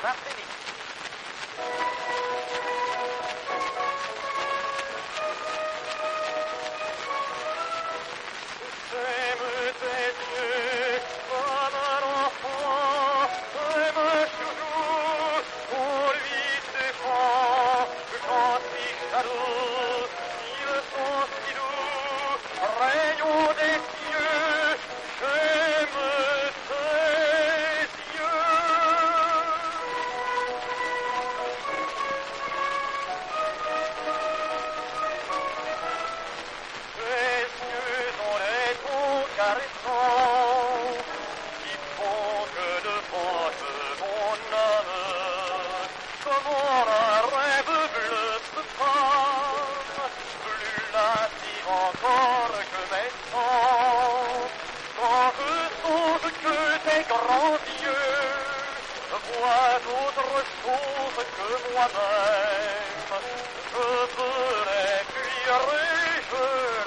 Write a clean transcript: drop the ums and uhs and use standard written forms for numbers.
après-midi. J'aime tes yeux comme un enfant, j'aime toujours pour lui défend. J'en suis jaloux, ils sont si doux, rayons des cieux, j'aime tes yeux. Tes yeux ont les tons caressants qui font que devant mon âme, comme un rêve bleu se trame, plus lascive encore que mes sangs. Quand je songe que tes grands yeux voient d'autres choses que moi-même, je veux les fuir et je